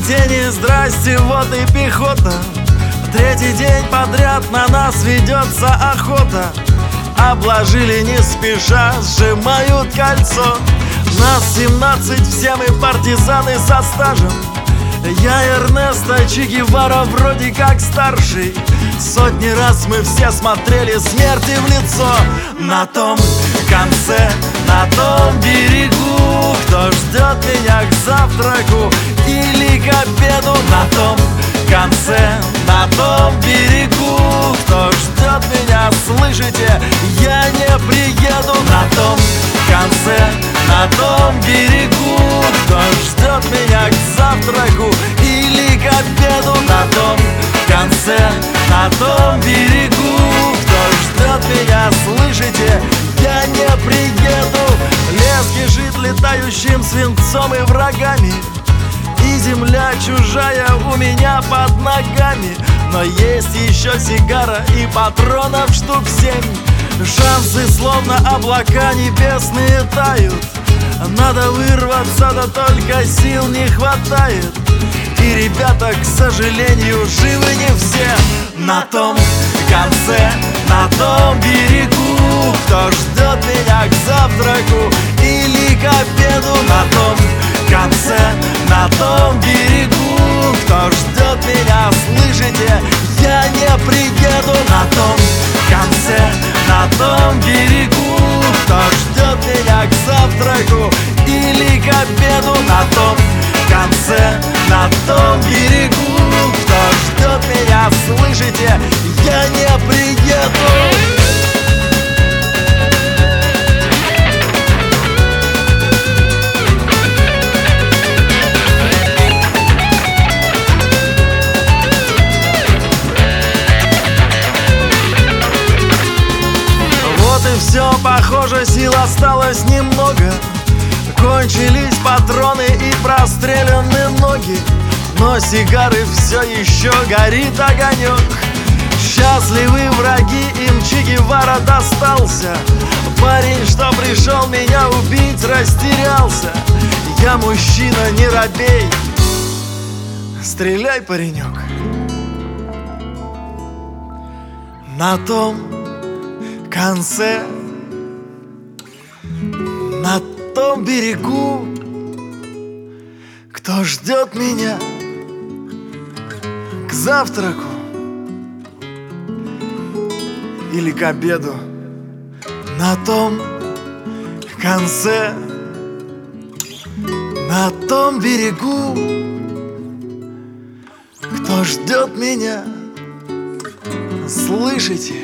день и здрасте, вот и пехота. Третий день подряд на нас ведется охота. Обложили не спеша, сжимают кольцо. Нас 17, все мы партизаны со стажем. Я Эрнесто Че Гевара вроде как старший. Сотни раз мы все смотрели смерти в лицо. На том конце, на том берегу, кто ждет меня к завтраку или к обеду? На том конце, на том берегу, кто ждет меня, слышите, я не приеду. На том конце, на том берегу, кто ждет меня к завтраку или к обеду? На том конце, на том берегу, кто ждет меня, слышите, я не приеду. Лес кишит летающим свинцом и врагами, и земля чужая у меня под ногами. Но есть еще сигара и патронов штук 7. Шансы словно облака небесные тают. Надо вырваться, да только сил не хватает. И ребята, к сожалению, живы не все. На том конце, на том берегу, кто ждет меня к завтраку или к обеду? На том конце, на том берегу, кто ждет меня, слышите, я не приеду. На том конце, на том берегу, кто ждет меня к завтраку или к обеду? На том конце, на том берегу, кто ждет меня, слышите, я не приеду. Все, похоже, сил осталось немного. Кончились патроны и простреляны ноги, но сигары все еще горит огонек. Счастливы враги, им Че Гевара достался. Парень, что пришел меня убить, растерялся. Я мужчина, не робей, стреляй, паренек. На том конце, на том берегу, кто ждет меня к завтраку или к обеду? На том конце, на том берегу, кто ждет меня, слышите,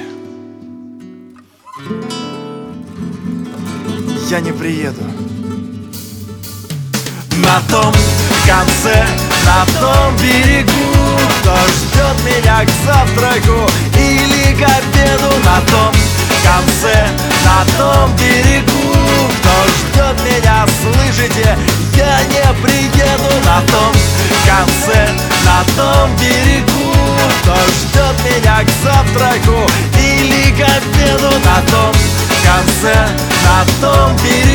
я не приеду. На том конце, на том берегу, кто ждет меня к завтраку или к обеду? На том конце, на том берегу, кто ждет меня, слышите, я не приеду. На том конце, на том берегу, кто ждет меня к завтраку или к обеду? На том конце, на том берегу,